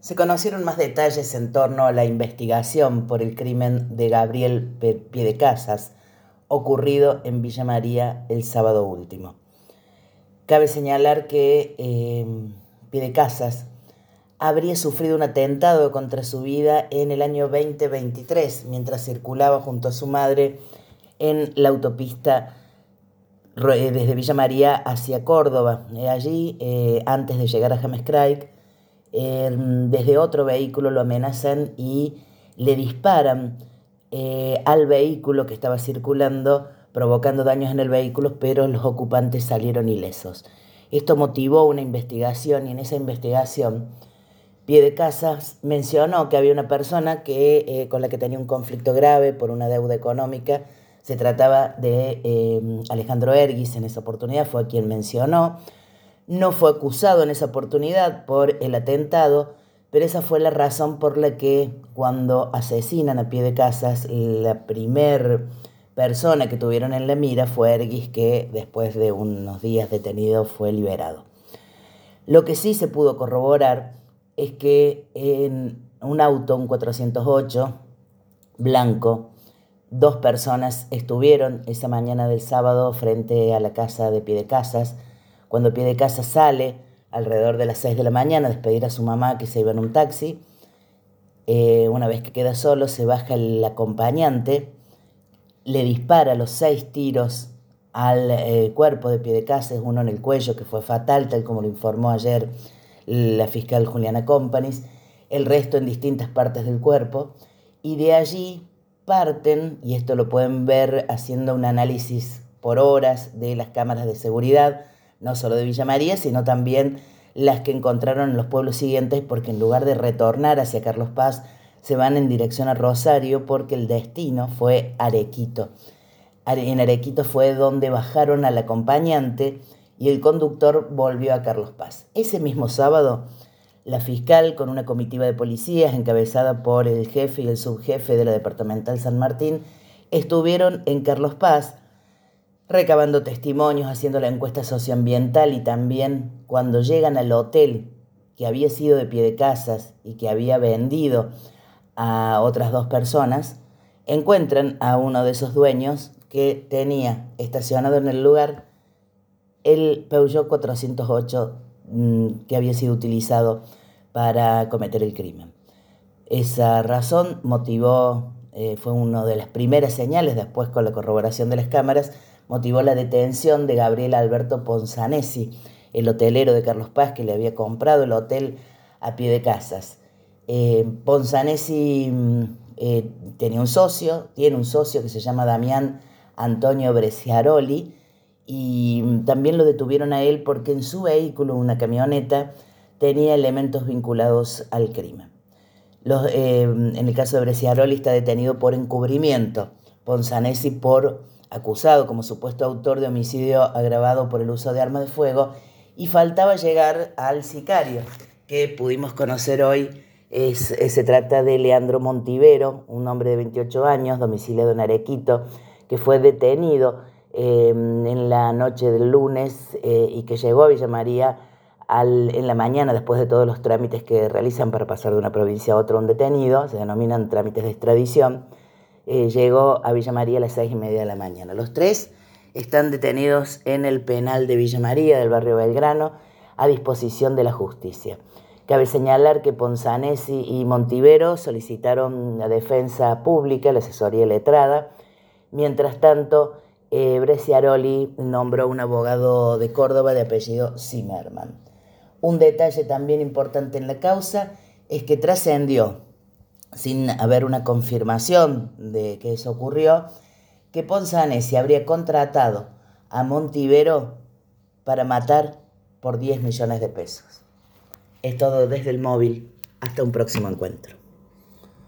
Se conocieron más detalles en torno a la investigación por el crimen de Gabriel Piedecasas, ocurrido en Villa María el sábado último. Cabe señalar que Piedecasas habría sufrido un atentado contra su vida en el año 2023, mientras circulaba junto a su madre en la autopista desde Villa María hacia Córdoba. Allí, antes de llegar a James Craig, desde otro vehículo lo amenazan y le disparan al vehículo que estaba circulando, provocando daños en el vehículo, pero los ocupantes salieron ilesos. Esto motivó una investigación y en esa investigación Piedecasas mencionó que había una persona con la que tenía un conflicto grave por una deuda económica. Se trataba de Alejandro Erguis. En esa oportunidad fue quien mencionó. No fue acusado en esa oportunidad por el atentado, pero esa fue la razón por la que cuando asesinan a Piedecasas, la primer persona que tuvieron en la mira fue Erguis, que después de unos días detenido fue liberado. Lo que sí se pudo corroborar es que en un auto, un 408 blanco, dos personas estuvieron esa mañana del sábado frente a la casa de Piedecasas. Cuando Piedecasas sale alrededor de las 6 de la mañana a despedir a su mamá, que se iba en un taxi, una vez que queda solo, se baja el acompañante, le dispara los 6 tiros al cuerpo de Piedecasas, uno en el cuello, que fue fatal, tal como lo informó ayer la fiscal Juliana Companys, el resto en distintas partes del cuerpo, y de allí parten, y esto lo pueden ver haciendo un análisis por horas de las cámaras de seguridad, no solo de Villa María, sino también las que encontraron en los pueblos siguientes, porque en lugar de retornar hacia Carlos Paz, se van en dirección a Rosario, porque el destino fue Arequito. En Arequito fue donde bajaron al acompañante y el conductor volvió a Carlos Paz. Ese mismo sábado, la fiscal, con una comitiva de policías encabezada por el jefe y el subjefe de la departamental San Martín, estuvieron en Carlos Paz recabando testimonios, haciendo la encuesta socioambiental, y también cuando llegan al hotel que había sido de Piedecasas y que había vendido a otras dos personas, encuentran a uno de esos dueños que tenía estacionado en el lugar el Peugeot 408 que había sido utilizado para cometer el crimen. Esa razón motivó, fue una de las primeras señales, después con la corroboración de las cámaras, motivó la detención de Gabriel Alberto Ponzanesi, el hotelero de Carlos Paz que le había comprado el hotel a Piedecasas. Ponzanesi tiene un socio que se llama Damián Antonio Bresciaroli, y también lo detuvieron a él porque en su vehículo, una camioneta, tenía elementos vinculados al crimen. En el caso de Bresciaroli está detenido por encubrimiento, Ponzanesi por acusado como supuesto autor de homicidio agravado por el uso de arma de fuego, y faltaba llegar al sicario, que pudimos conocer hoy. Se trata de Leandro Montivero, un hombre de 28 años, domiciliado en Arequito, que fue detenido en la noche del lunes y que llegó a Villa María en la mañana, después de todos los trámites que realizan para pasar de una provincia a otra un detenido, se denominan trámites de extradición. Llegó a Villa María a las 6:30 de la mañana. Los tres están detenidos en el penal de Villa María, del barrio Belgrano, a disposición de la justicia. Cabe señalar que Ponzanesi y Montivero solicitaron la defensa pública, la asesoría letrada. Mientras tanto, Bresciaroli nombró un abogado de Córdoba de apellido Zimmerman. Un detalle también importante en la causa es que trascendió, sin haber una confirmación de que eso ocurrió, que Ponzanesi habría contratado a Montivero para matar por 10 millones de pesos. Es todo desde el móvil. Hasta un próximo encuentro.